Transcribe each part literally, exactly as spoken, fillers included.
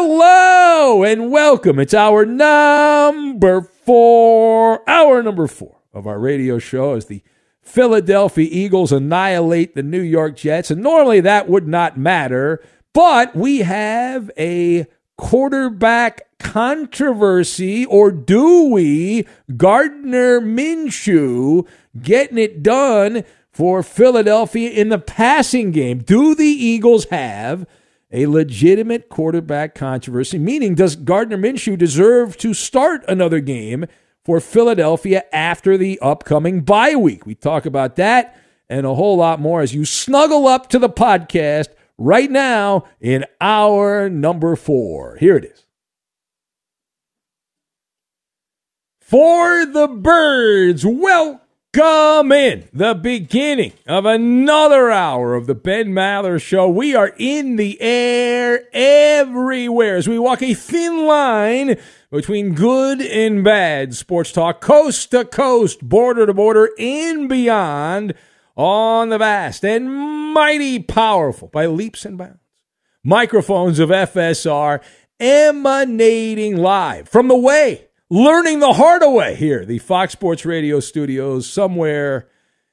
Hello and welcome. It's our number four, hour number four of our radio show as the Philadelphia Eagles annihilate the New York Jets. And normally that would not matter, but we have a quarterback controversy, or do we? Gardner Minshew getting it done for Philadelphia in the passing game. Do the Eagles have a legitimate quarterback controversy? Meaning, does Gardner Minshew deserve to start another game for Philadelphia after the upcoming bye week? We talk about that and a whole lot more as you snuggle up to the podcast right now in hour number four. Here it is. For the Birds, welcome in the beginning of another hour of the Ben Maller Show. We are in the air everywhere as we walk a thin line between good and bad sports talk, coast to coast, border to border, and beyond on the vast and mighty powerful, by leaps and bounds, microphones of F S R emanating live from the way, learning the hard way here, the Fox Sports Radio studios, somewhere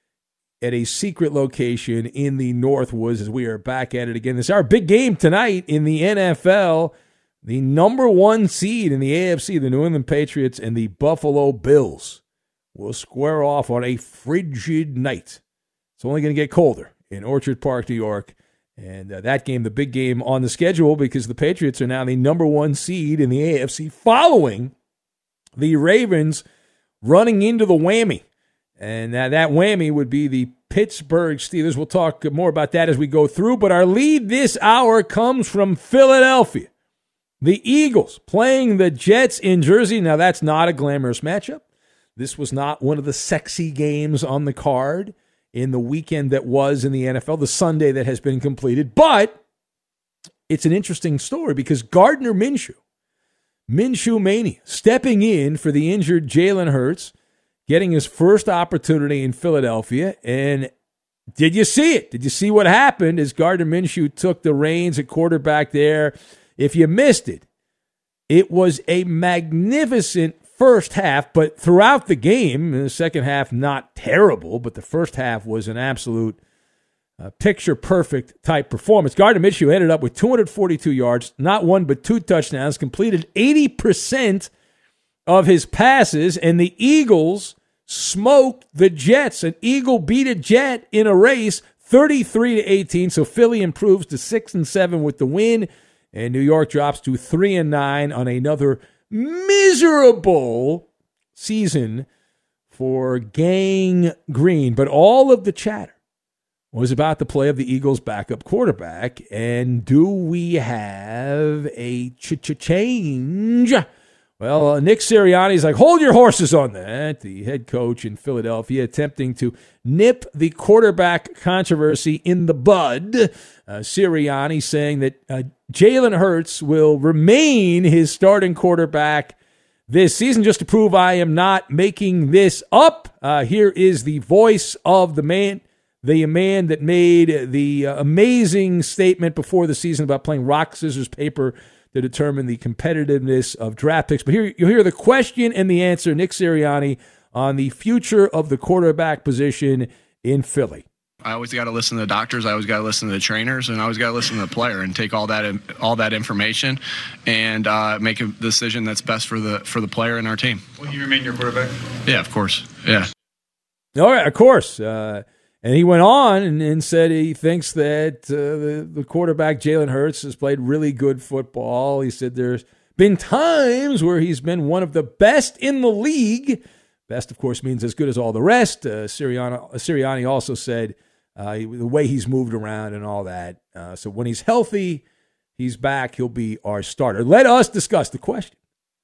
at a secret location in the Northwoods as we are back at it again. This is our big game tonight in the N F L. The number one seed in the A F C, the New England Patriots, and the Buffalo Bills will square off on a frigid night. It's only going to get colder in Orchard Park, New York. And uh, that game, the big game on the schedule, because the Patriots are now the number one seed in the A F C following the Ravens running into the whammy. And uh, that whammy would be the Pittsburgh Steelers. We'll talk more about that as we go through. But our lead this hour comes from Philadelphia. The Eagles playing the Jets in Jersey. Now, that's not a glamorous matchup. This was not one of the sexy games on the card in the weekend that was in the N F L, the Sunday that has been completed. But it's an interesting story because Gardner Minshew, Minshew Mania, stepping in for the injured Jalen Hurts, getting his first opportunity in Philadelphia. And did you see it? Did you see what happened as Gardner Minshew took the reins at quarterback there? If you missed it, it was a magnificent first half, but throughout the game, in the second half, not terrible, but the first half was an absolute uh, picture-perfect type performance. Gardner Minshew ended up with two hundred forty-two yards, not one but two touchdowns, completed eighty percent of his passes, and the Eagles smoked the Jets. An Eagle beat a Jet in a race, thirty-three to eighteen, so Philly improves to six and seven with the win, and New York drops to three and nine on another miserable season for Gang Green. But all of the chatter was about the play of the Eagles' backup quarterback. And do we have a ch-ch-change? Well, uh, Nick Sirianni's like, hold your horses on that. The head coach in Philadelphia attempting to nip the quarterback controversy in the bud. Uh, Sirianni saying that uh, Jalen Hurts will remain his starting quarterback this season. Just to prove I am not making this up, uh, here is the voice of the man, the man that made the uh, amazing statement before the season about playing rock, scissors, paper to determine the competitiveness of draft picks. But here you'll hear the question and the answer, Nick Sirianni, on the future of the quarterback position in Philly. I always got to listen to the doctors. I always got to listen to the trainers, and I always got to listen to the player and take all that all that information and uh, make a decision that's best for the for the player and our team. Will you remain your quarterback? Yeah, of course. Yeah. All right, of course. Uh, and he went on and, and said he thinks that uh, the, the quarterback, Jalen Hurts, has played really good football. He said there's been times where he's been one of the best in the league. Best, of course, means as good as all the rest. Uh, Sirianni, Sirianni also said uh, the way he's moved around and all that. Uh, so when he's healthy, he's back, he'll be our starter. Let us discuss the question.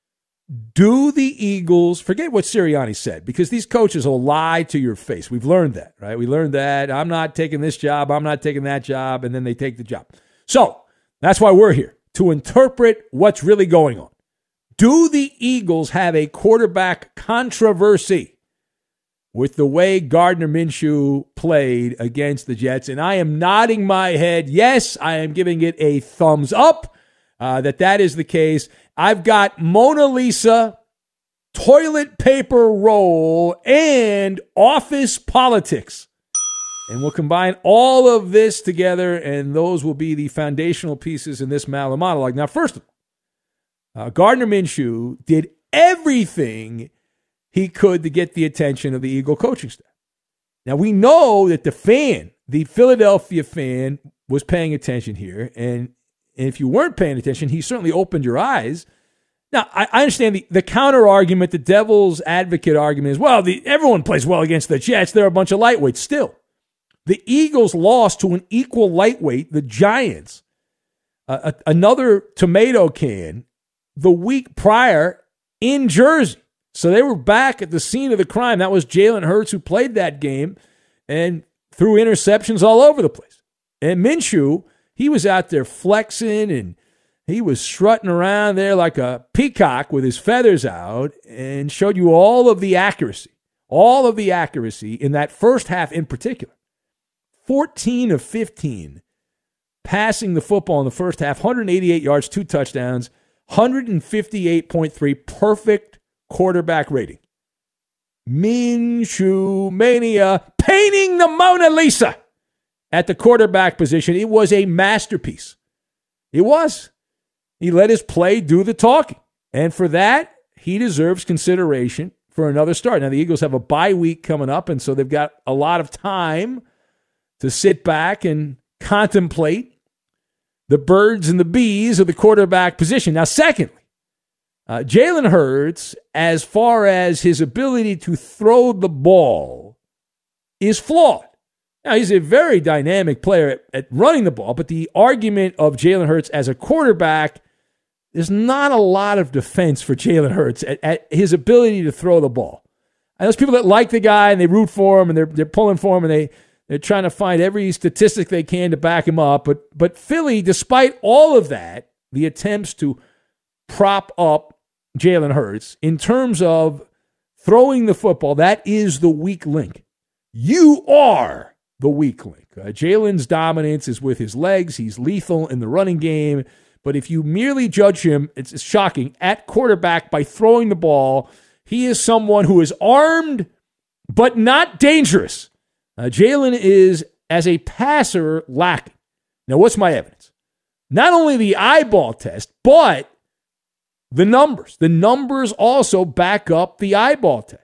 Do the Eagles, forget what Sirianni said, because these coaches will lie to your face. We've learned that, right? We learned that I'm not taking this job, I'm not taking that job, and then they take the job. So that's why we're here, to interpret what's really going on. Do the Eagles have a quarterback controversy with the way Gardner Minshew played against the Jets? And I am nodding my head. Yes, I am giving it a thumbs up. uh, that that is the case. I've got Mona Lisa, toilet paper roll, and office politics. And we'll combine all of this together, and those will be the foundational pieces in this Maller monologue. Now, first of all, uh, Gardner Minshew did everything he could to get the attention of the Eagle coaching staff. Now, we know that the fan, the Philadelphia fan, was paying attention here. And, and if you weren't paying attention, he certainly opened your eyes. Now, I, I understand the, the counter-argument, the devil's advocate argument is, well, the, everyone plays well against the Jets. They're a bunch of lightweights. Still, the Eagles lost to an equal lightweight, the Giants, uh, a, another tomato can, the week prior in Jersey. So they were back at the scene of the crime. That was Jalen Hurts who played that game and threw interceptions all over the place. And Minshew, he was out there flexing and he was strutting around there like a peacock with his feathers out and showed you all of the accuracy, all of the accuracy in that first half in particular. fourteen of fifteen passing the football in the first half, one hundred eighty-eight yards, two touchdowns, one fifty-eight point three perfect quarterback rating. Minshew mania, painting the Mona Lisa at the quarterback position. It was a masterpiece. It was. He let his play do the talking. And for that, he deserves consideration for another start. Now, the Eagles have a bye week coming up, and so they've got a lot of time to sit back and contemplate the birds and the bees of the quarterback position. Now, secondly, uh, Jalen Hurts, as far as his ability to throw the ball, is flawed. Now, he's a very dynamic player at, at running the ball, but the argument of Jalen Hurts as a quarterback, there's not a lot of defense for Jalen Hurts at, at his ability to throw the ball. And there's people that like the guy and they root for him and they're they're pulling for him and they they're trying to find every statistic they can to back him up. But but Philly, despite all of that, the attempts to prop up Jalen Hurts in terms of throwing the football, that is the weak link. You are the weak link. Uh, Jalen's dominance is with his legs. He's lethal in the running game. But if you merely judge him, it's, it's shocking, at quarterback by throwing the ball, he is someone who is armed but not dangerous. Uh, Jalen is, as a passer, lacking. Now, what's my evidence? Not only the eyeball test, but the numbers. The numbers also back up the eyeball test.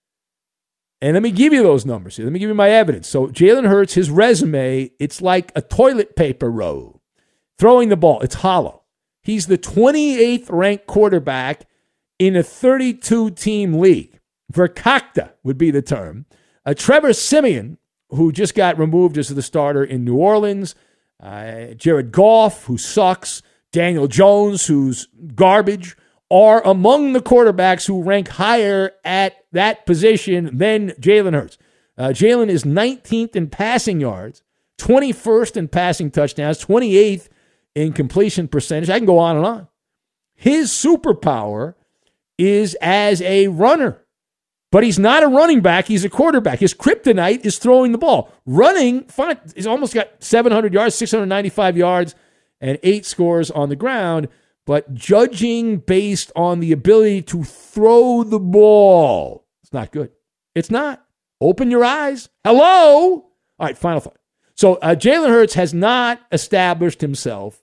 And let me give you those numbers here. Let me give you my evidence. So Jalen Hurts, his resume, it's like a toilet paper roll. Throwing the ball, it's hollow. He's the twenty-eighth ranked quarterback in a thirty-two team league. Verkakta would be the term. Uh, Trevor Siemian, who just got removed as the starter in New Orleans. Uh, Jared Goff, who sucks. Daniel Jones, who's garbage, are among the quarterbacks who rank higher at that position than Jalen Hurts. Uh, Jalen is nineteenth in passing yards, twenty-first in passing touchdowns, twenty-eighth in completion percentage. I can go on and on. His superpower is as a runner. But he's not a running back. He's a quarterback. His kryptonite is throwing the ball. Running, fine, he's almost got seven hundred yards, six hundred ninety-five yards, and eight scores on the ground. But judging based on the ability to throw the ball, it's not good. It's not. Open your eyes. Hello? All right, final thought. So uh, Jalen Hurts has not established himself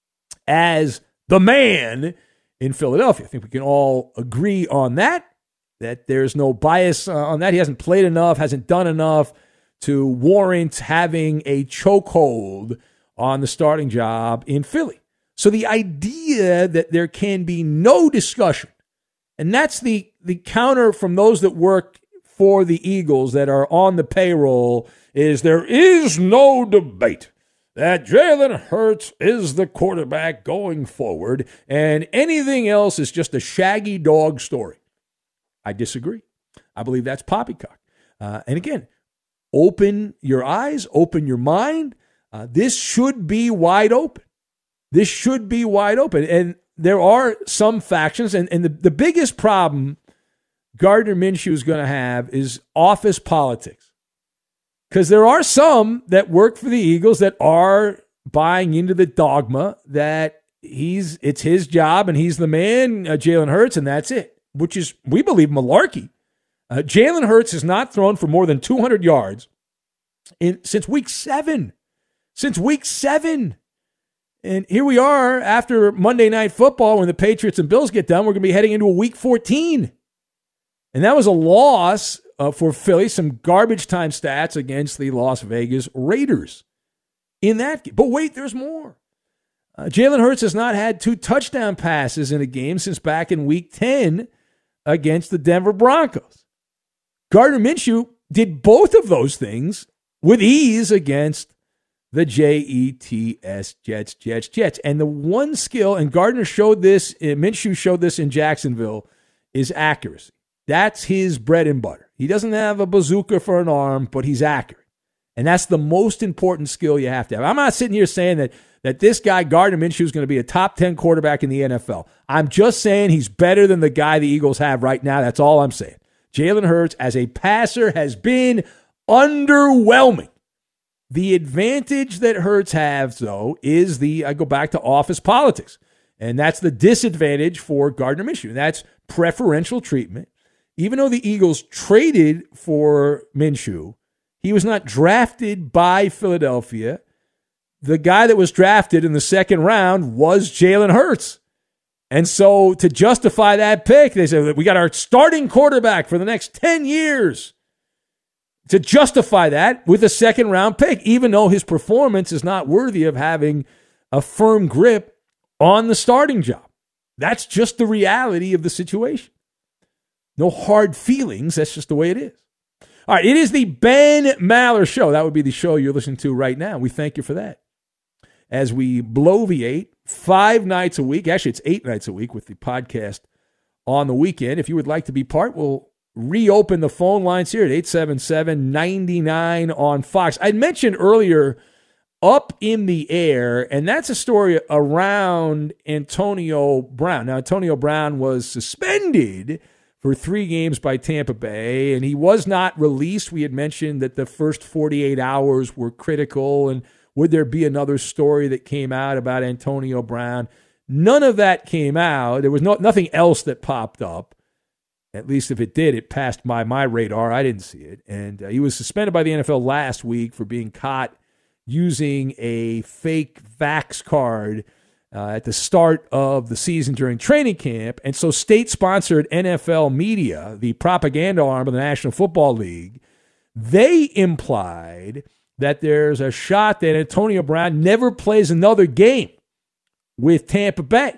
as the man in Philadelphia. I think we can all agree on that, that there's no bias uh, on that. He hasn't played enough, hasn't done enough to warrant having a chokehold on the starting job in Philly. So the idea that there can be no discussion, and that's the, the counter from those that work for the Eagles that are on the payroll, is there is no debate that Jalen Hurts is the quarterback going forward, and anything else is just a shaggy dog story. I disagree. I believe that's poppycock. Uh, and again, open your eyes, open your mind. Uh, this should be wide open. This should be wide open. And there are some factions, and, and the, the biggest problem Gardner Minshew is going to have is office politics. Because there are some that work for the Eagles that are buying into the dogma that he's it's his job, and he's the man, uh, Jalen Hurts, and that's it, which is, we believe, malarkey. Uh, Jalen Hurts has not thrown for more than two hundred yards in since week seven. Since week seven. And here we are after Monday Night Football, when the Patriots and Bills get done, we're going to be heading into a week fourteen. And that was a loss uh, for Philly, some garbage time stats against the Las Vegas Raiders in that game. But wait, there's more. Uh, Jalen Hurts has not had two touchdown passes in a game since back in week ten against the Denver Broncos. Gardner Minshew did both of those things with ease against the J E T S, Jets, Jets, Jets. And the one skill, and Gardner showed this, Minshew showed this in Jacksonville, is accuracy. That's his bread and butter. He doesn't have a bazooka for an arm, but he's accurate. And that's the most important skill you have to have. I'm not sitting here saying that that this guy, Gardner Minshew, is going to be a top ten quarterback in the N F L. I'm just saying he's better than the guy the Eagles have right now. That's all I'm saying. Jalen Hurts, as a passer, has been underwhelming. The advantage that Hurts has, though, is the, I go back to office politics. And that's the disadvantage for Gardner Minshew. And that's preferential treatment. Even though the Eagles traded for Minshew, he was not drafted by Philadelphia. The guy that was drafted in the second round was Jalen Hurts. And so to justify that pick, they said, we got our starting quarterback for the next ten years. To justify that with a second round pick, even though his performance is not worthy of having a firm grip on the starting job. That's just the reality of the situation. No hard feelings. That's just the way it is. All right, it is the Ben Maller Show. That would be the show you're listening to right now. We thank you for that. As we bloviate five nights a week, actually it's eight nights a week with the podcast on the weekend. If you would like to be part, we'll reopen the phone lines here at eight seven seven, nine nine on Fox. I mentioned earlier Up in the Air, and that's a story around Antonio Brown. Now, Antonio Brown was suspended for three games by Tampa Bay, and he was not released. We had mentioned that the first forty-eight hours were critical, and would there be another story that came out about Antonio Brown? None of that came out. There was no, nothing else that popped up. At least if it did, it passed by my radar. I didn't see it. And uh, he was suspended by the N F L last week for being caught using a fake Vax card uh, at the start of the season during training camp. And so state-sponsored N F L media, the propaganda arm of the National Football League, they implied that there's a shot that Antonio Brown never plays another game with Tampa Bay.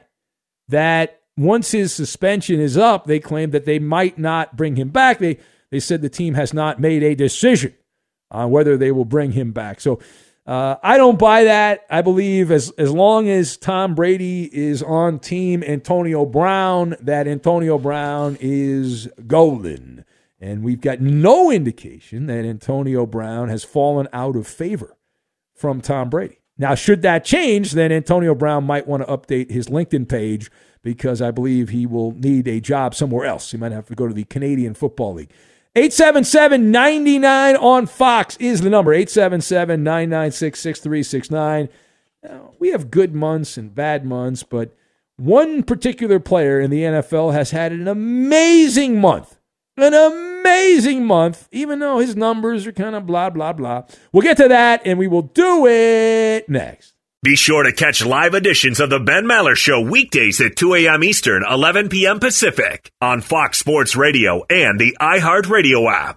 That once his suspension is up, they claim that they might not bring him back. They they said the team has not made a decision on whether they will bring him back. So uh, I don't buy that. I believe as, as long as Tom Brady is on team Antonio Brown, that Antonio Brown is golden. And we've got no indication that Antonio Brown has fallen out of favor from Tom Brady. Now, should that change, then Antonio Brown might want to update his LinkedIn page, because I believe he will need a job somewhere else. He might have to go to the Canadian Football League. eight seven seven, nine nine on Fox is the number. eight seven seven, nine nine six, six three six nine. Now, we have good months and bad months, but one particular player in the N F L has had an amazing month. An amazing month, even though his numbers are kind of blah, blah, blah. We'll get to that, and we will do it next. Be sure to catch live editions of the Ben Maller Show weekdays at two a.m. Eastern, eleven p.m. Pacific on Fox Sports Radio and the iHeartRadio app.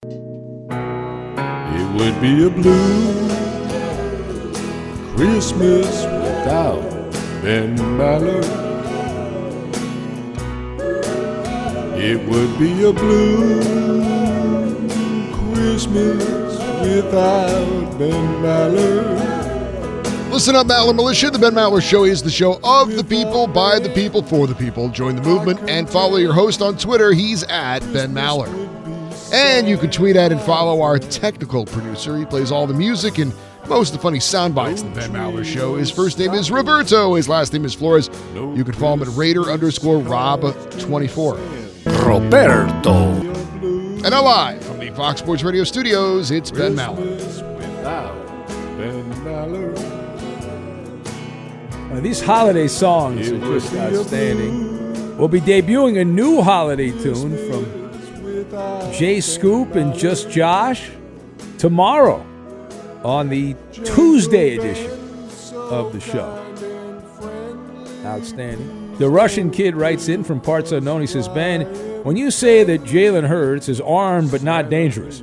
It would be a blue Christmas without Ben Maller. It would be a blue Christmas without Ben Maller. Listen up, Maller Militia. The Ben Maller Show is the show of the people, by the people, for the people. Join the movement and follow your host on Twitter. He's at Ben Maller. And you can tweet at and follow our technical producer. He plays all the music and most of the funny sound bites in the Ben Maller Show. His first name is Roberto. His last name is Flores. You can follow him at Raider underscore Rob twenty-four. Roberto. And now live from the Fox Sports Radio studios, it's Ben Maller. Without Ben Maller. Uh, these holiday songs are just outstanding. We'll be debuting a new holiday tune from Jay Scoop and Just Josh tomorrow on the Tuesday edition of the show. Outstanding. The Russian Kid writes in from parts unknown. He says, Ben, when you say that Jalen Hurts is armed but not dangerous,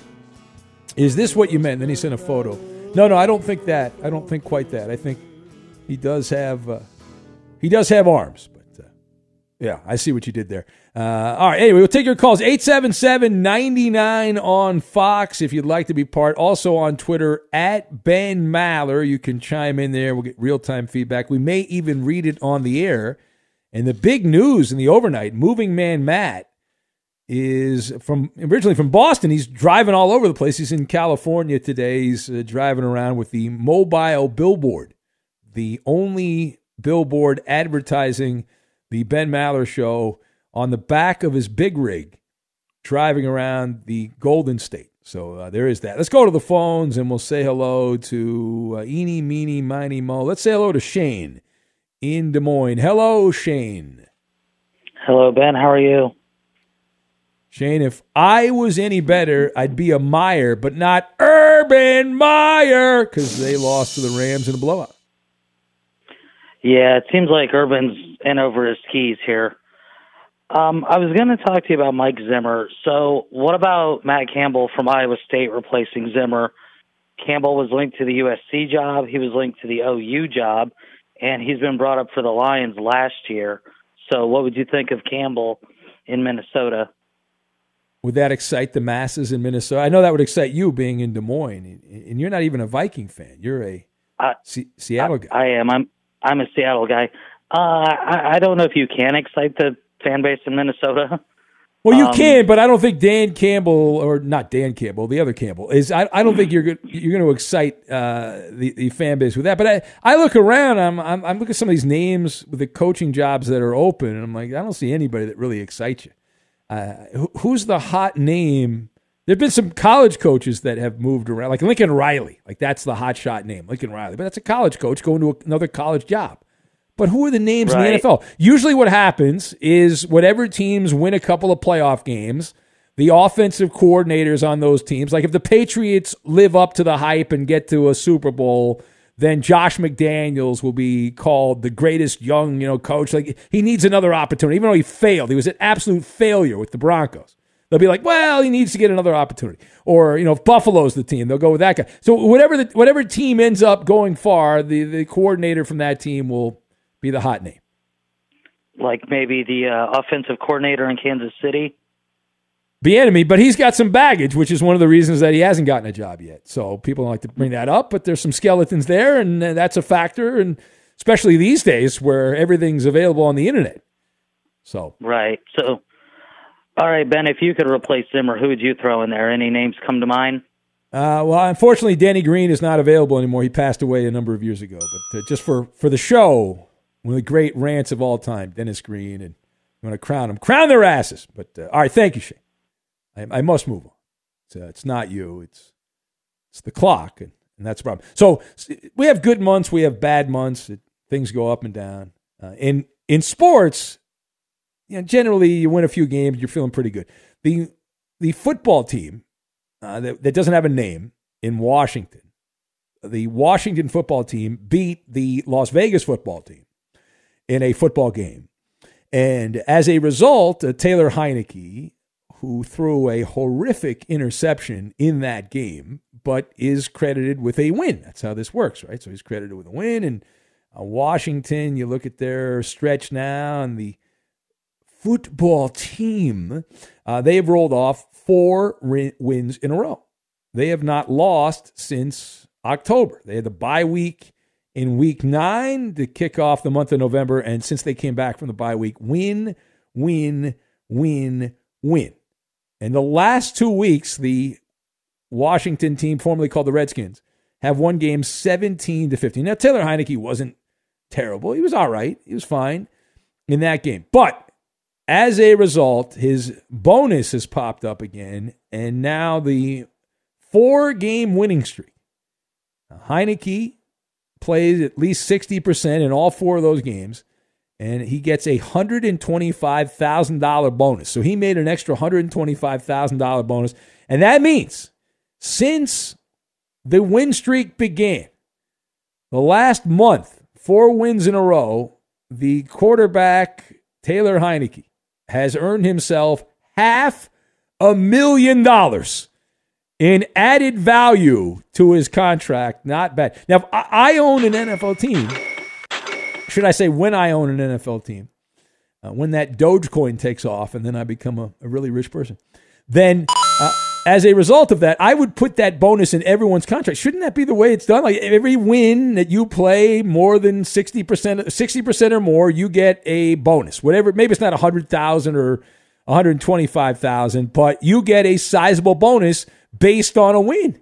is this what you meant? Then he sent a photo. No, no, I don't think that. I don't think quite that. I think he does have uh, he does have arms. But uh, yeah, I see what you did there. Uh, all right, anyway, we'll take your calls. eight seven seven, nine nine on Fox if you'd like to be part. Also on Twitter, at Ben Maller. You can chime in there. We'll get real-time feedback. We may even read it on the air. And the big news in the overnight, Moving Man Matt is from originally from Boston. He's driving all over the place. He's in California today. He's uh, driving around with the mobile billboard, the only billboard advertising the Ben Maller Show on the back of his big rig, driving around the Golden State. So uh, there is that. Let's go to the phones, and we'll say hello to uh, Eeny, Meeny, Miny, Mo. Let's say hello to Shane in Des Moines. Hello, Shane. Hello, Ben. How are you? Shane, if I was any better, I'd be a Meyer, but not Urban Meyer, because they lost to the Rams in a blowout. Yeah, it seems like Urban's in over his skis here. Um, I was going to talk to you about Mike Zimmer. So what about Matt Campbell from Iowa State replacing Zimmer? Campbell was linked to the U S C job. He was linked to the O U job, and he's been brought up for the Lions last year. So what would you think of Campbell in Minnesota? Would that excite the masses in Minnesota? I know that would excite you being in Des Moines, and you're not even a Viking fan. You're a I, C- Seattle guy. I, I am. I'm I'm a Seattle guy. Uh, I, I don't know if you can excite the fan base in Minnesota. Well, you um, can, but I don't think Dan Campbell, or not Dan Campbell, the other Campbell, is. I, I don't think you're good, you're going to excite uh, the, the fan base with that. But I, I look around, I'm, I'm I'm looking at some of these names with the coaching jobs that are open, and I'm like, I don't see anybody that really excites you. Uh, who, who's the hot name? There have been some college coaches that have moved around, like Lincoln Riley. Like, that's the hot shot name, Lincoln Riley. But that's a college coach going to another college job. But who are the names right. in the N F L? Usually what happens is whatever teams win a couple of playoff games, the offensive coordinators on those teams, like if the Patriots live up to the hype and get to a Super Bowl, then Josh McDaniels will be called the greatest young, you know, coach. Like, he needs another opportunity, even though he failed. He was an absolute failure with the Broncos. They'll be like, well, he needs to get another opportunity. Or, you know, if Buffalo's the team, they'll go with that guy. So whatever the, whatever team ends up going far, the, the coordinator from that team will be the hot name. Like maybe the uh, offensive coordinator in Kansas City? Bieniemy, but he's got some baggage, which is one of the reasons that he hasn't gotten a job yet. So people don't like to bring that up, but there's some skeletons there, and that's a factor, and especially these days where everything's available on the internet. So Right. So, all right, Ben, if you could replace Zimmer, who would you throw in there? Any names come to mind? Uh, well, unfortunately, Denny Green is not available anymore. He passed away a number of years ago. But uh, just for, for the show, one of the great rants of all time, Dennis Green, and I'm going to crown him. Crown their asses. But uh, all right, thank you, Shane. I, I must move on. It's, uh, it's not you. It's it's the clock, and, and that's the problem. So we have good months. We have bad months. It, things go up and down. Uh, in in sports, you know, generally you win a few games, you're feeling pretty good. The the football team uh, that, that doesn't have a name in Washington, the Washington football team beat the Las Vegas football team in a football game. And as a result, uh, Taylor Heineke, who threw a horrific interception in that game, but is credited with a win. That's how this works, right? So he's credited with a win. And uh, Washington, you look at their stretch now, and the football team, uh, they have rolled off four ri- wins in a row. They have not lost since October. They had the bye week in week nine to kick off the month of November, and since they came back from the bye week, win, win, win, win. And the last two weeks, the Washington team, formerly called the Redskins, have won games seventeen to fifteen. Now, Taylor Heineke wasn't terrible. He was all right. He was fine in that game. But as a result, his bonus has popped up again, and now the four-game winning streak. Now, Heineke, plays at least sixty percent in all four of those games, and he gets a one hundred twenty-five thousand dollars bonus. So he made an extra one hundred twenty-five thousand dollars bonus. And that means since the win streak began, the last month, four wins in a row, the quarterback, Taylor Heineke, has earned himself half a million dollars in added value to his contract. Not bad. Now, if I own an N F L team, should I say when I own an N F L team, uh, when that Dogecoin takes off and then I become a, a really rich person, then uh, as a result of that, I would put that bonus in everyone's contract. Shouldn't that be the way it's done? Like every win that you play more than sixty percent, sixty percent or more, you get a bonus. Whatever, maybe it's not one hundred thousand or one hundred twenty-five thousand, but you get a sizable bonus based on a win.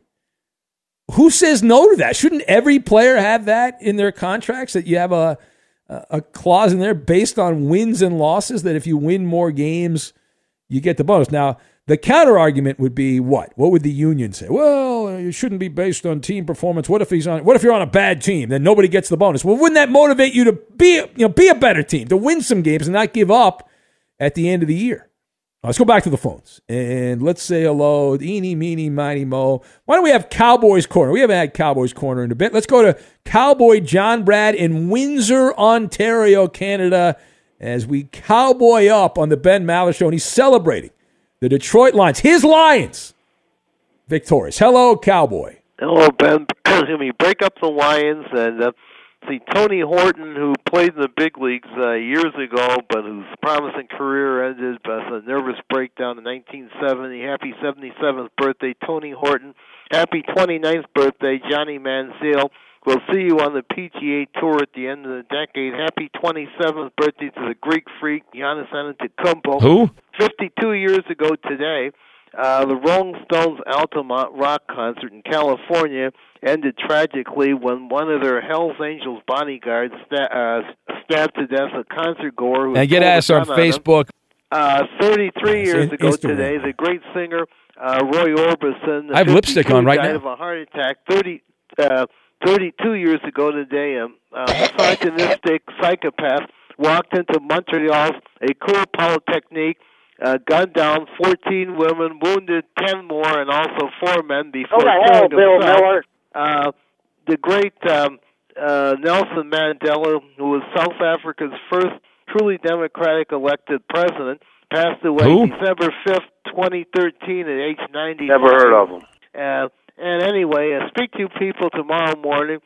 Who says no to that? Shouldn't every player have that in their contracts, that you have a a clause in there based on wins and losses, that if you win more games, you get the bonus? Now, the counter argument would be what? What would the union say? Well, it shouldn't be based on team performance. What if he's on? What if you're on a bad team? Then nobody gets the bonus. Well, wouldn't that motivate you to be, you know, be a better team, to win some games and not give up at the end of the year? Let's go back to the phones and let's say hello. Eeny, meeny, miny, mo. Why don't we have Cowboys Corner? We haven't had Cowboys Corner in a bit. Let's go to Cowboy John Brad in Windsor, Ontario, Canada, as we cowboy up on the Ben Maller Show, and he's celebrating the Detroit Lions, his Lions, victorious. Hello, Cowboy. Hello, Ben. Excuse me. Break up the Lions and uh, see Tony Horton, who played in the big leagues uh, years ago, but whose promising career ended by a nervous breakdown in nineteen seventy. Happy seventy-seventh birthday, Tony Horton. Happy twenty-ninth birthday, Johnny Manziel. We'll see you on the P G A Tour at the end of the decade. Happy twenty-seventh birthday to the Greek freak, Giannis Antetokounmpo. Who? fifty-two years ago today, uh, the Rolling Stones' Altamont rock concert in California ended tragically when one of their Hells Angels bodyguards sta- uh, stabbed to death a concert goer. Who and get us on Facebook. Uh, thirty-three years ago Instagram. today, the great singer uh, Roy Orbison, I have lipstick on right died now. of a heart attack. thirty, uh, thirty-two years ago today, a uh, misogynistic psychopath walked into Montreal's École Polytechnique, uh, gunned down fourteen women, wounded ten more, and also four men before Oh, the hell, killing Bill himself. Miller. Uh, the great um, uh, Nelson Mandela, who was South Africa's first truly democratic elected president, passed away Who? December fifth, twenty thirteen, at age ninety. Never heard of him. Uh, and anyway, uh, speak to you people tomorrow morning.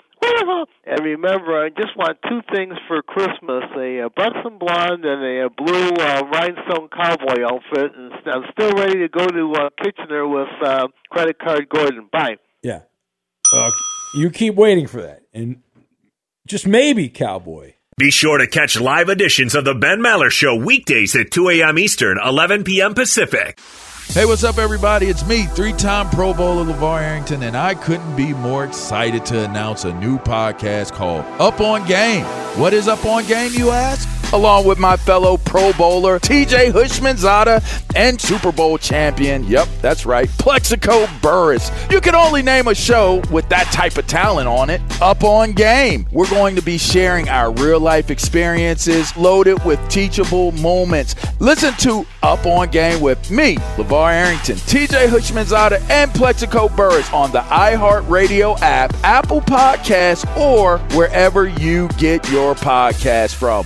And remember, I just want two things for Christmas, a, a Buxom blonde and a, a blue uh, rhinestone cowboy outfit. And I'm still ready to go to uh, Kitchener with uh, Credit Card Gordon. Bye. Yeah. Uh, you keep waiting for that. And just maybe, Cowboy. Be sure to catch live editions of the Ben Maller Show weekdays at two a.m. Eastern, eleven p.m. Pacific. Hey, what's up, everybody? It's me, three-time Pro Bowler LeVar Arrington, and I couldn't be more excited to announce a new podcast called Up On Game. What is Up On Game, you ask? Along with my fellow Pro Bowler, T J Hushmanzada, and Super Bowl champion, yep, that's right, Plexico Burris. You can only name a show with that type of talent on it. Up On Game. We're going to be sharing our real-life experiences loaded with teachable moments. Listen to Up On Game with me, LeVar Arrington, T J Hushmanzada, and Plexico Burris on the iHeartRadio app, Apple Podcasts, or wherever you get your podcast from.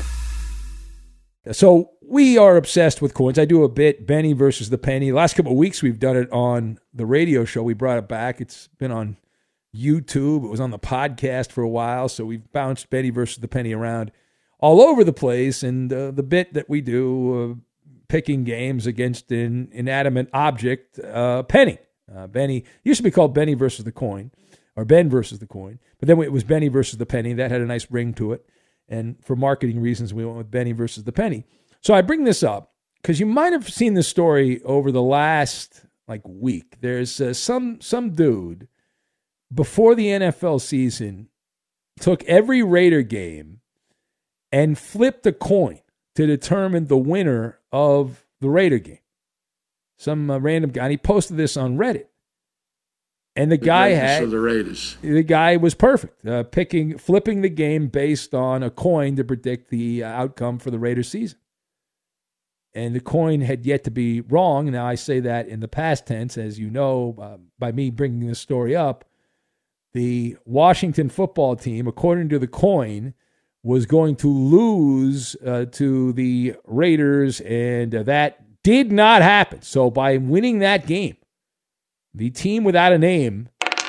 So we are obsessed with coins. I do a bit, Benny versus the penny. Last couple of weeks, we've done it on the radio show. We brought it back. It's been on YouTube. It was on the podcast for a while. So we've bounced Benny versus the penny around all over the place. And uh, the bit that we do, uh, picking games against an inanimate object, uh, penny. Uh, Benny used to be called Benny versus the coin, or Ben versus the coin. But then it was Benny versus the penny. That had a nice ring to it. And for marketing reasons, we went with Benny versus the penny. So I bring this up because you might have seen this story over the last like week. There's uh, some some dude before the N F L season took every Raider game and flipped a coin to determine the winner of the Raider game. Some uh, random guy. And he posted this on Reddit. And the guy had the Raiders. The guy was perfect, uh, picking, flipping the game based on a coin to predict the outcome for the Raiders season. And the coin had yet to be wrong. Now I say that in the past tense, as you know, uh, by me bringing this story up. The Washington football team, according to the coin, was going to lose uh, to the Raiders, and uh, that did not happen. So by winning that game, the team without a name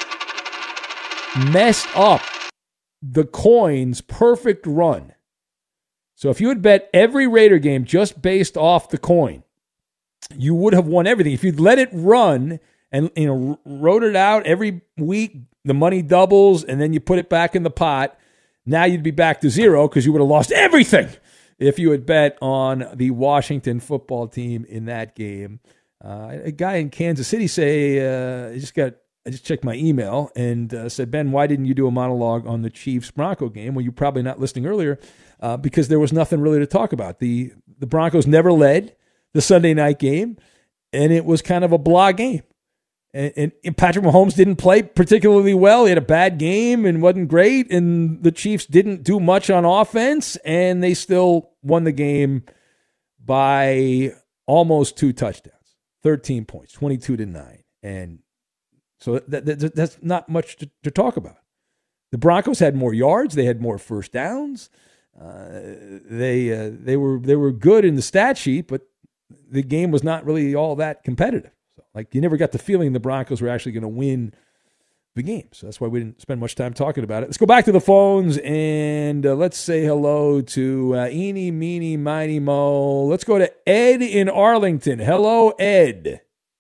messed up the coin's perfect run. So if you had bet every Raider game just based off the coin, you would have won everything. If you'd let it run and you know wrote it out every week, the money doubles, and then you put it back in the pot, now you'd be back to zero because you would have lost everything if you had bet on the Washington football team in that game. Uh, a guy in Kansas City say, uh, I just got, I just checked my email and uh, said, Ben, why didn't you do a monologue on the Chiefs-Bronco game? Well, you're probably not listening earlier uh, because there was nothing really to talk about. The the Broncos never led the Sunday night game, and it was kind of a blah game. And, and Patrick Mahomes didn't play particularly well. He had a bad game and wasn't great, and the Chiefs didn't do much on offense, and they still won the game by almost two touchdowns. thirteen points, twenty-two to nine. And so that, that, that's not much to, to talk about. The Broncos had more yards. They had more first downs. Uh, they uh, they were they were good in the stat sheet, but the game was not really all that competitive. So, like, you never got the feeling the Broncos were actually going to win the game. So that's why we didn't spend much time talking about it. Let's go back to the phones, and uh, let's say hello to uh, Eeny, Meeny, Miny, Mo. Let's go to Ed in Arlington. Hello, Ed.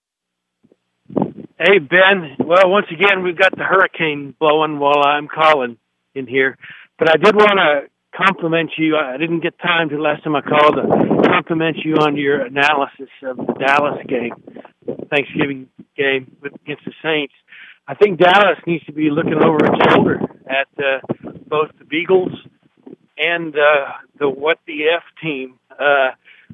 Hey, Ben. Well, once again, we've got the hurricane blowing while I'm calling in here. But I did want to compliment you. I didn't get time to last time I called to compliment you on your analysis of the Dallas game, Thanksgiving game against the Saints. I think Dallas needs to be looking over its shoulder at uh, both the Beagles and uh, the What the F team. Uh,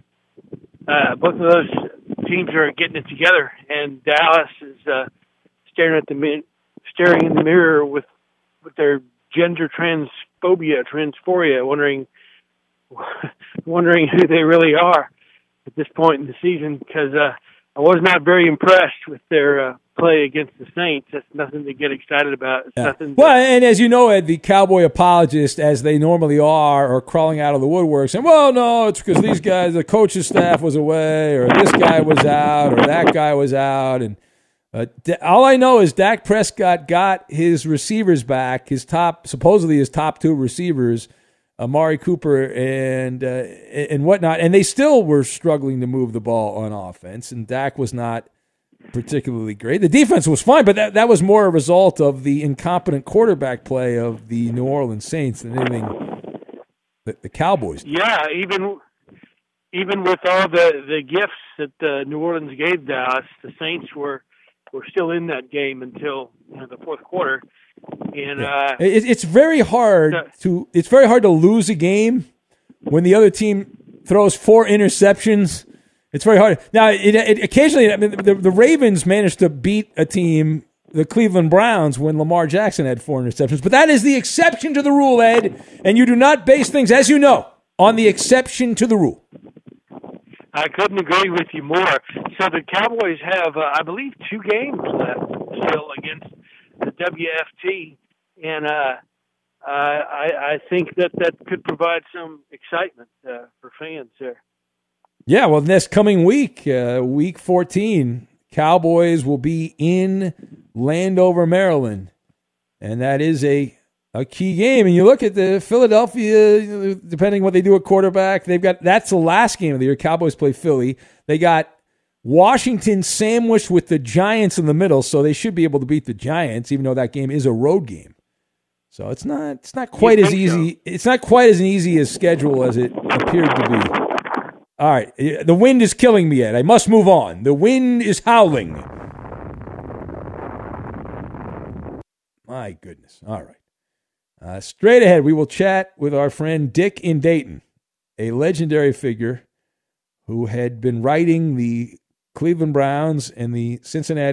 uh, both of those teams are getting it together, and Dallas is uh, staring at the mi- staring in the mirror with with their gender transphobia, transphoria, wondering wondering who they really are at this point in the season. Because uh, I was not very impressed with their uh, play against the Saints. That's nothing to get excited about. It's yeah. nothing. Well, and as you know, Ed, the Cowboy apologists, as they normally are, are crawling out of the woodwork saying, well, no, it's because these guys, the coach's staff was away, or this guy was out, or that guy was out. And uh, all I know is Dak Prescott got his receivers back, his top, supposedly his top two receivers, Amari Cooper and uh, and whatnot, and they still were struggling to move the ball on offense, and Dak was not particularly great. The defense was fine, but that, that was more a result of the incompetent quarterback play of the New Orleans Saints than anything that the Cowboys did. Yeah, even even with all the, the gifts that uh, New Orleans gave Dallas, the Saints were were still in that game until you know, the fourth quarter. And yeah. uh, it, it's very hard uh, to it's very hard to lose a game when the other team throws four interceptions. It's very hard. Now, it, it, occasionally, I mean, the, the Ravens managed to beat a team, the Cleveland Browns, when Lamar Jackson had four interceptions. But that is the exception to the rule, Ed. And you do not base things, as you know, on the exception to the rule. I couldn't agree with you more. So the Cowboys have, uh, I believe, two games left still against the W F T. And uh, I, I think that that could provide some excitement uh, for fans there. Yeah, well, this coming week, uh, week fourteen, Cowboys will be in Landover, Maryland, and that is a, a key game. And you look at the Philadelphia, depending what they do at quarterback, they've got that's the last game of the year. Cowboys play Philly. They got Washington sandwiched with the Giants in the middle, so they should be able to beat the Giants, even though that game is a road game. So it's not it's not quite as easy. So? It's not quite as an easy a schedule as it appeared to be. All right, the wind is killing me, Ed. I must move on. The wind is howling. My goodness. All right. Uh, straight ahead, we will chat with our friend Dick in Dayton, a legendary figure who had been writing the Cleveland Browns and the Cincinnati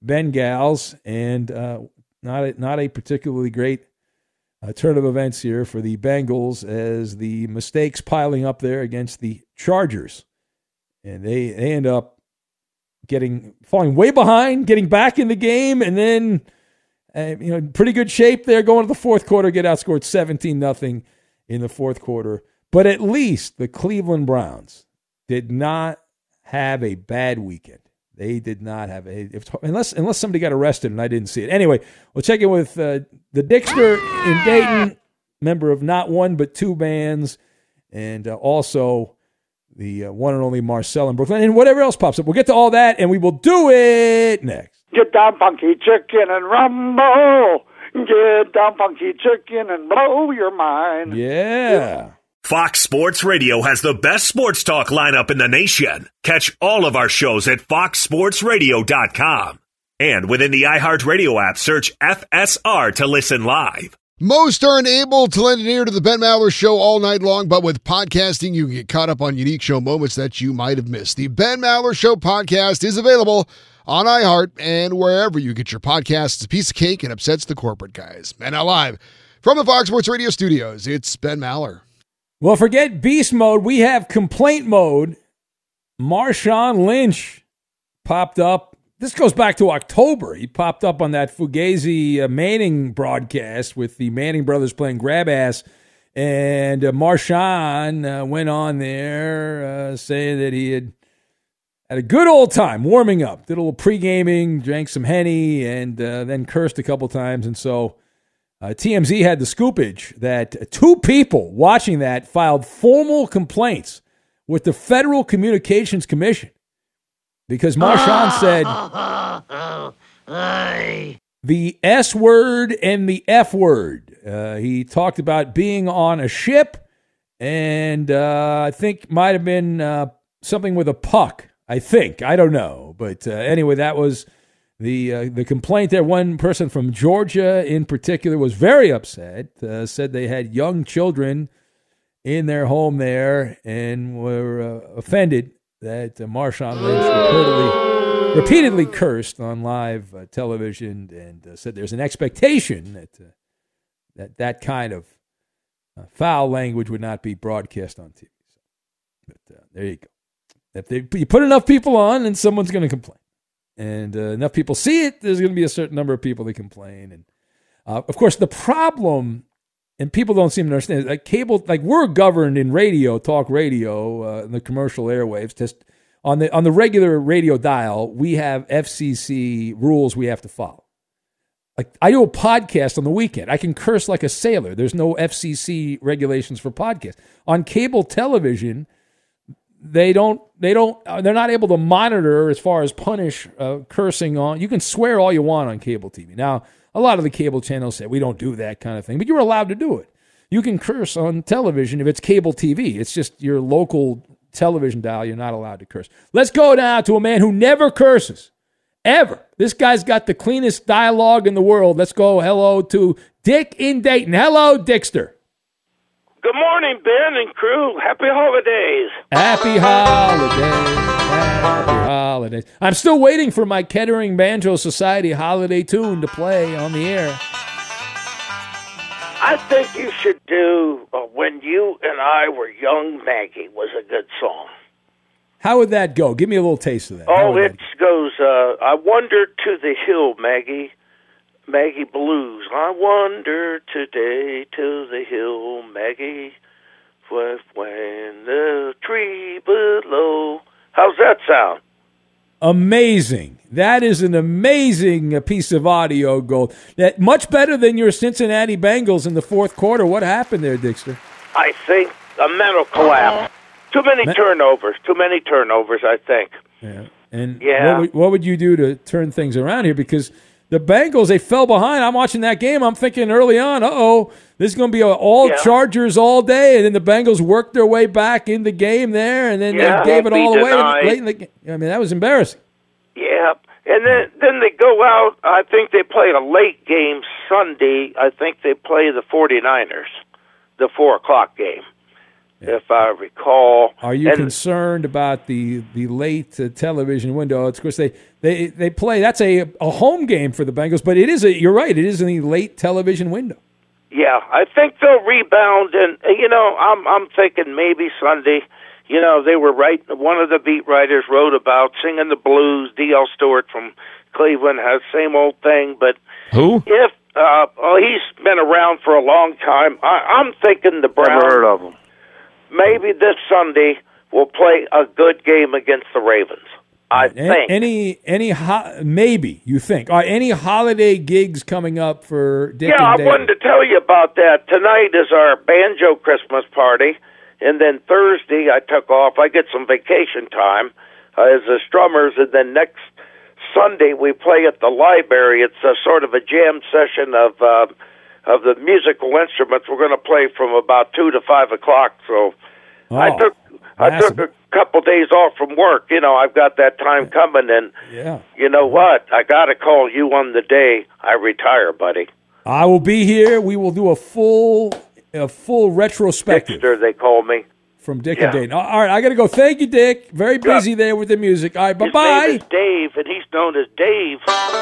Bengals, and uh, not a, not a particularly great uh, turn of events here for the Bengals as the mistakes piling up there against the Chargers, and they, they end up getting falling way behind, getting back in the game, and then uh, you know pretty good shape there going to the fourth quarter, get outscored seventeen nothing in the fourth quarter. But at least the Cleveland Browns did not have a bad weekend. They did not have a if, unless unless somebody got arrested and I didn't see it. Anyway, we'll check in with uh, the Dixter in Dayton, member of not one but two bands, and uh, also the uh, one and only Marcel in Brooklyn, and whatever else pops up. We'll get to all that, and we will do it next. Get down, funky chicken, and rumble. Get down, funky chicken, and blow your mind. Yeah. Fox Sports Radio has the best sports talk lineup in the nation. Catch all of our shows at fox sports radio dot com. And within the iHeartRadio app, search F S R to listen live. Most are unable to lend an ear to the Ben Maller Show all night long, but with podcasting, you can get caught up on unique show moments that you might have missed. The Ben Maller Show podcast is available on iHeart and wherever you get your podcasts. It's a piece of cake and upsets the corporate guys. And now live from the Fox Sports Radio studios, it's Ben Maller. Well, forget beast mode. We have complaint mode. Marshawn Lynch popped up. This goes back to October. He popped up on that Fugazi uh, Manning broadcast with the Manning brothers playing grab ass. And uh, Marshawn uh, went on there uh, saying that he had had a good old time warming up. Did a little pre-gaming, drank some Henny, and uh, then cursed a couple times. And so Uh, T M Z had the scoopage that two people watching that filed formal complaints with the Federal Communications Commission because Marshawn said the S word and the F word. Uh, he talked about being on a ship, and uh, I think might have been uh, something with a puck. I think. I don't know. But uh, anyway, that was The uh, the complaint there. One person from Georgia in particular was very upset, uh, said they had young children in their home there and were uh, offended that uh, Marshawn Lynch repeatedly, repeatedly cursed on live uh, television and uh, said there's an expectation that uh, that, that kind of uh, foul language would not be broadcast on T V. So, but uh, there you go. If they, you put enough people on, then someone's going to complain. And uh, enough people see it, there's going to be a certain number of people that complain. And, uh, of course, the problem, and people don't seem to understand, like cable, like we're governed in radio, talk radio, uh, in the commercial airwaves. Just on the on the regular radio dial, we have F C C rules we have to follow. Like I do a podcast on the weekend. I can curse like a sailor. There's no F C C regulations for podcasts. On cable television, They don't. They don't. Uh, they're not able to monitor as far as punish uh, cursing on. You can swear all you want on cable T V. Now, a lot of the cable channels say we don't do that kind of thing, but you're allowed to do it. You can curse on television if it's cable T V. It's just your local television dial. You're not allowed to curse. Let's go now to a man who never curses, ever. This guy's got the cleanest dialogue in the world. Let's go. Hello to Dick in Dayton. Hello, Dixter. Good morning, Ben and crew. Happy holidays. Happy holidays. Happy holidays. I'm still waiting for my Kettering Banjo Society holiday tune to play on the air. I think you should do uh, When You and I Were Young Maggie was a good song. How would that go? Give me a little taste of that. Oh, it goes, uh, I wandered to the hill, Maggie. Maggie Blues. I wander today to the hill, Maggie, when the tree below. How's that sound? Amazing. That is an amazing piece of audio gold. That much better than your Cincinnati Bengals in the fourth quarter. What happened there, Dixter? I think a mental collapse. Too many Me- turnovers. Too many turnovers, I think. Yeah. And yeah. What, would, what would you do to turn things around here? Because the Bengals, they fell behind. I'm watching that game. I'm thinking early on, uh-oh, this is going to be all yeah. Chargers all day. And then the Bengals worked their way back in the game there, and then yeah, they gave it all away denied. late in the game. I mean, that was embarrassing. Yeah. And then, then they go out. I think they play a late game Sunday. I think they play the forty-niners, the four o'clock game. if I recall. Are you and, concerned about the the late uh, television window? Of course, they, they, they play. That's a a home game for the Bengals, but it is a. You're right. It is in the late television window. Yeah, I think they'll rebound, and you know, I'm I'm thinking maybe Sunday. You know, they were right. One of the beat writers wrote about singing the blues. D L Stewart from Cleveland has same old thing, but who? If uh, well, he's been around for a long time. I, I'm thinking the Browns. Never heard of him. Maybe this Sunday we'll play a good game against the Ravens. I think. Any any ho- maybe you think? Are any holiday gigs coming up for Dick Yeah, and I Dave? wanted to tell you about that. Tonight is our banjo Christmas party, and then Thursday I took off. I get some vacation time uh, as the strummers, and then next Sunday we play at the library. It's a sort of a jam session of uh, of the musical instruments. We're going to play from about two to five o'clock. So oh, I took I massive. took a couple days off from work. You know, I've got that time coming, and Yeah. you know what? I got to call you on the day I retire, buddy. I will be here. We will do a full a full retrospective Dickster, they call me. from Dick Yeah. and Dave. All right, I got to go. Thank you, Dick. Very busy there with the music. All right, bye His bye. name is Dave, and he's known as Dave.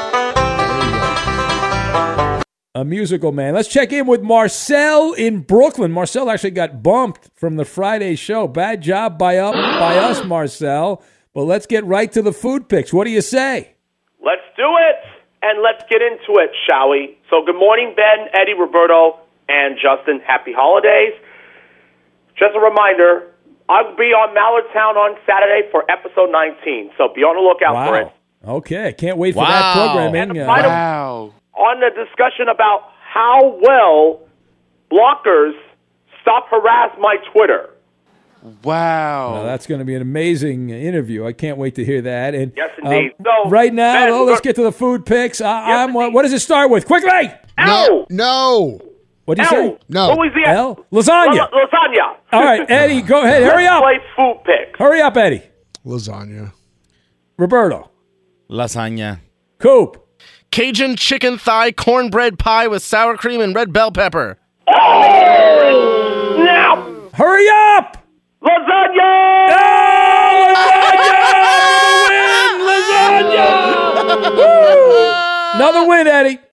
A musical man. Let's check in with Marcel in Brooklyn. Marcel actually got bumped from the Friday show. Bad job by up by us, Marcel. But let's get right to the food picks. What do you say? Let's do it, and let's get into it, shall we? So good morning, Ben, Eddie, Roberto, and Justin. Happy holidays. Just a reminder, I'll be on Mallertown on Saturday for episode nineteen, so be on the lookout Wow. for it. Okay, can't wait for Wow. that programming. And Uh, final- Wow. On the discussion about how well blockers stop harass my Twitter. Wow. Well, that's going to be an amazing interview. I can't wait to hear that. And Yes, indeed. uh, So, right now, Ben, oh, we're let's gonna- get to the food picks. I, Yes, I'm. What, indeed. what does it start with? Quickly. No, no. What do you L. say? No. What was the L. Lasagna. La- lasagna. All right, Eddie, go ahead. Hurry Let's up. play food picks. Hurry up, Eddie. Lasagna. Roberto. Lasagna. Coop. Cajun chicken thigh cornbread pie with sour cream and red bell pepper. Oh! Now, Hurry up. lasagna. Oh, lasagna! Lasagna! Woo! Another win, Eddie.